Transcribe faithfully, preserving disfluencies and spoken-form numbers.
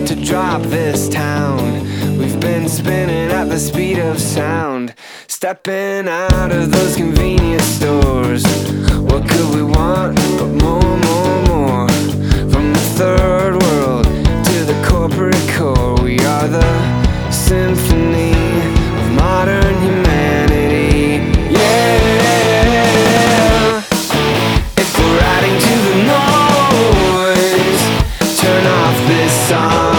to drop this town. We've been spinning at the speed of sound, stepping out of those convenience stores. What could we want but more, more, more? From the third world to the corporate core, we are the symphony